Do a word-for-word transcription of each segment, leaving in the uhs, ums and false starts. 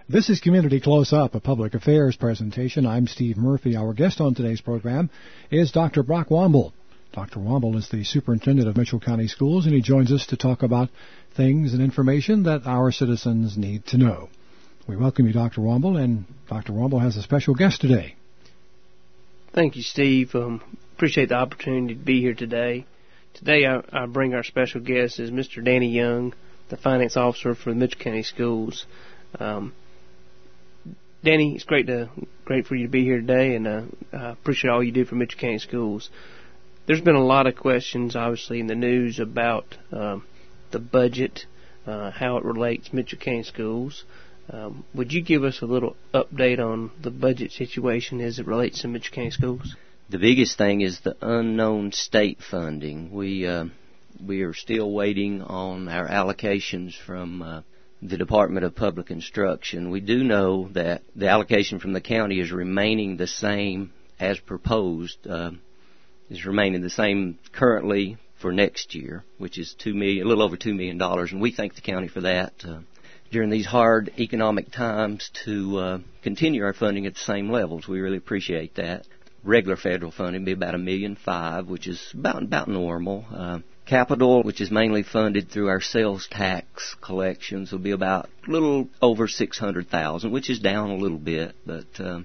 This is Community Close-Up, a public affairs presentation. I'm Steve Murphy. Our guest on today's program is Doctor Brock Womble. Doctor Womble is the superintendent of Mitchell County Schools, and he joins us to talk about things and information that our citizens need to know. We welcome you, Doctor Womble, and Doctor Womble has a special guest today. Thank you, Steve. Um, appreciate the opportunity to be here today. Today I, I bring our special guest is Mister Danny Young, the finance officer for the Mitchell County Schools. Um, Danny, it's great to great for you to be here today, and uh, I appreciate all you do for Mitchell County Schools. There's been a lot of questions, obviously, in the news about um, the budget, uh, how it relates to Mitchell County Schools. Um, would you give us a little update on the budget situation as it relates to Mitchell County Schools? The biggest thing is the unknown state funding. We uh, we are still waiting on our allocations from uh, the Department of Public Instruction. We do know that the allocation from the county is remaining the same as proposed. Uh, is remaining the same currently for next year, which is two million, a little over two million dollars, and we thank the county for that. Uh, during these hard economic times, to uh, continue our funding at the same levels, we really appreciate that. Regular federal funding be about a million five, which is about about normal. Uh, capital, which is mainly funded through our sales tax collections, will be about a little over six hundred thousand, which is down a little bit. But uh,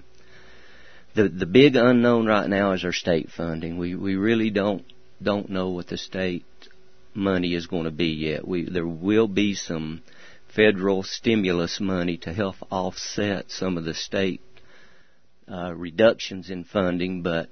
the the big unknown right now is our state funding. We we really don't don't know what the state money is going to be yet. We there will be some federal stimulus money to help offset some of the state Uh, reductions in funding, but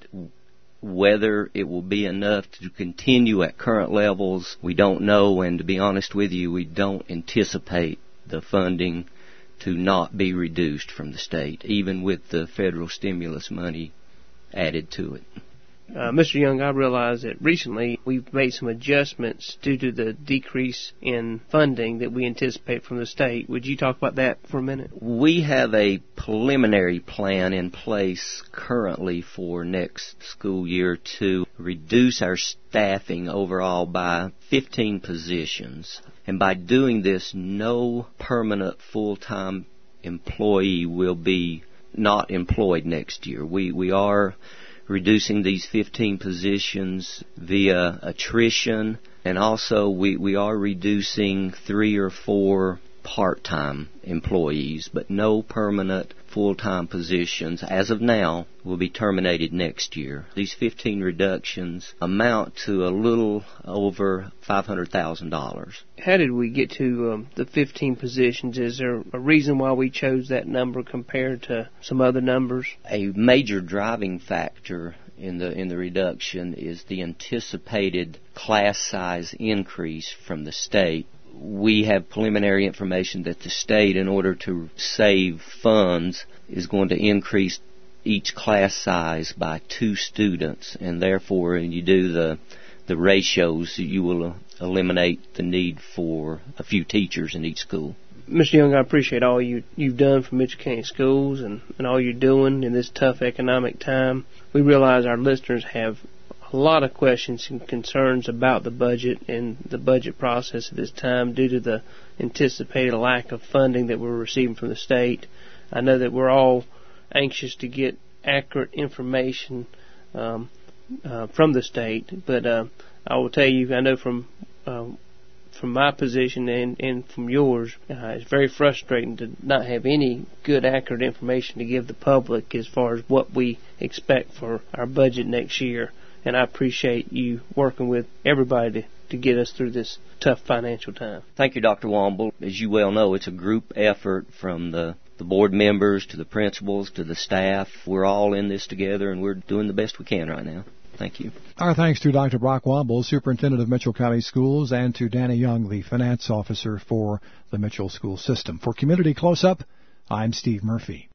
whether it will be enough to continue at current levels, we don't know, and to be honest with you, we don't anticipate the funding to not be reduced from the state, even with the federal stimulus money added to it. Uh, Mister Young, I realize that recently we've made some adjustments due to the decrease in funding that we anticipate from the state. Would you talk about that for a minute? We have a preliminary plan in place currently for next school year to reduce our staffing overall by fifteen positions. And by doing this, no permanent full-time employee will be not employed next year. We, we are reducing these fifteen positions via attrition, and also we, we are reducing three or four part-time employees, but no permanent full-time positions as of now will be terminated next year. These fifteen reductions amount to a little over five hundred thousand dollars. How did we get to um, the fifteen positions? Is there a reason why we chose that number compared to some other numbers? A major driving factor in the in the reduction is the anticipated class size increase from the state. We have preliminary information that the state, in order to save funds, is going to increase each class size by two students, and therefore, when you do the the ratios, you will eliminate the need for a few teachers in each school. Mister Young, I appreciate all you, you've done for Mitchell County Schools and, and all you're doing in this tough economic time. We realize our listeners have a lot of questions and concerns about the budget and the budget process at this time due to the anticipated lack of funding that we're receiving from the state. I know that we're all anxious to get accurate information um, uh, from the state, but uh, I will tell you, I know from uh, from my position and, and from yours, uh, it's very frustrating to not have any good, accurate information to give the public as far as what we expect for our budget next year. And I appreciate you working with everybody to, to get us through this tough financial time. Thank you, Doctor Womble. As you well know, it's a group effort from the, the board members to the principals to the staff. We're all in this together, and we're doing the best we can right now. Thank you. Our thanks to Doctor Brock Womble, Superintendent of Mitchell County Schools, and to Danny Young, the Finance Officer for the Mitchell School System. For Community Close-Up, I'm Steve Murphy.